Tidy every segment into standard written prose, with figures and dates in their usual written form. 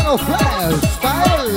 Piano Flash Style.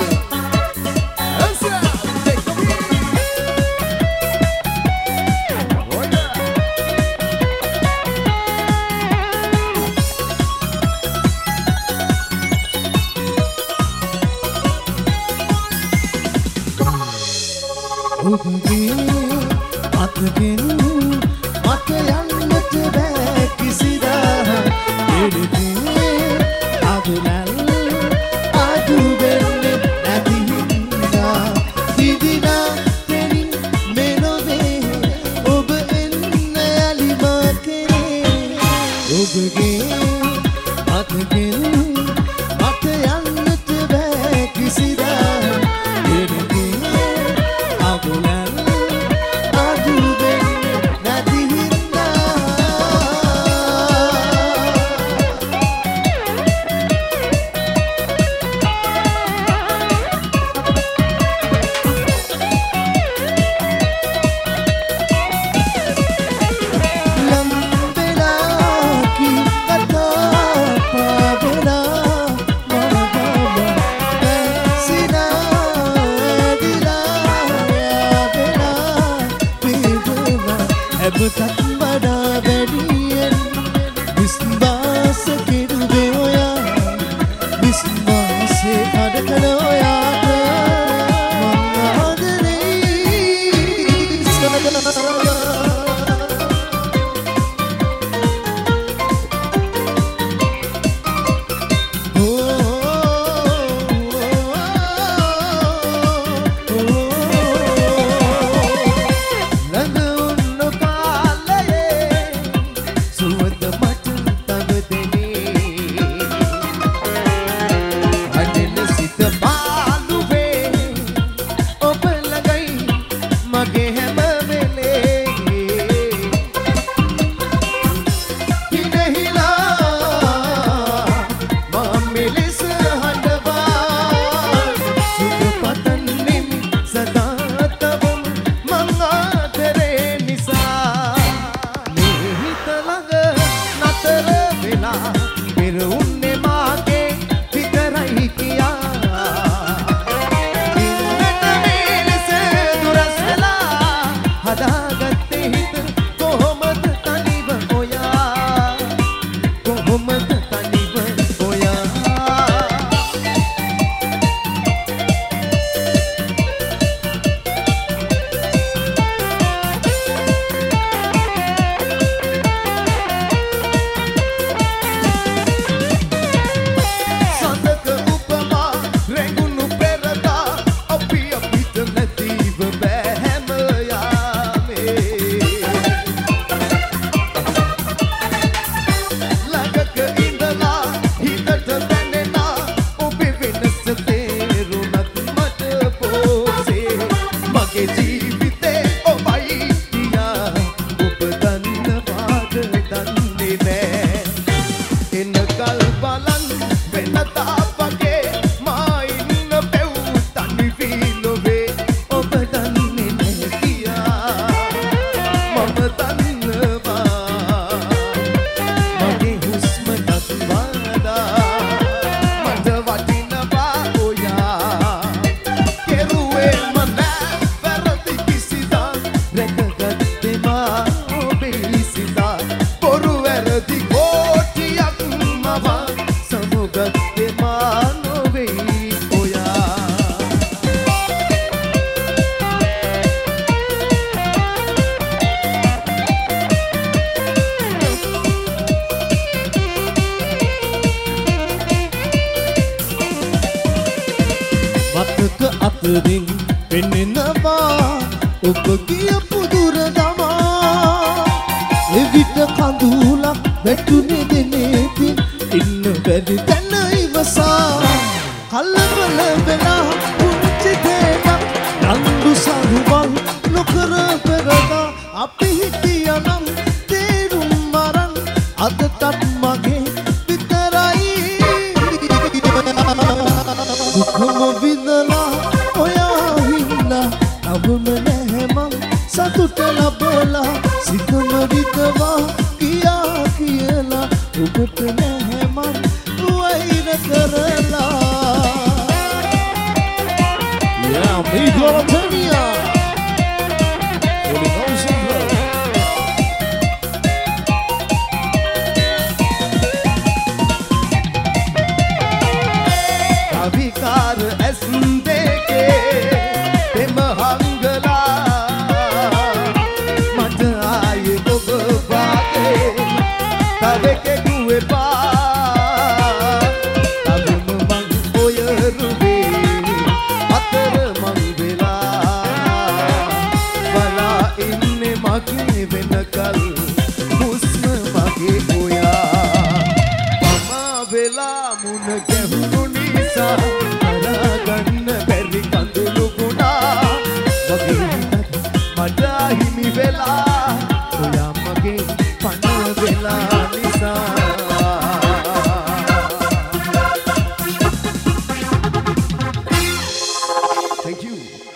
අතරින් පෙනෙනවා ඔබ කියපු දුර දමා එවිට කඳුලක් වැටුනේ දෙනේකින් ඉන්න බැරි තැන ඉවසා කලබල වෙලා පුංචි දෙයක් රණ්ඩු සරුවල් නොකර පෙරදා අපි හිටියනම් තේරුම් මරන් අදටත් මගේ විතරයි දුකම විඳලා ඔයා හින්දා අවම නැහැ මං සතුට ලබලා සිතම විතවා කියලා ඔබට නැහැ මං වෛර කරලා වෙලා මුණ ගැහුණු නිසා අරගන්න බැරි කඳුළු ගුණා වගේ මට හිමි වෙලා ඔයා මගේ පණ වෙලා නිසා Thank you.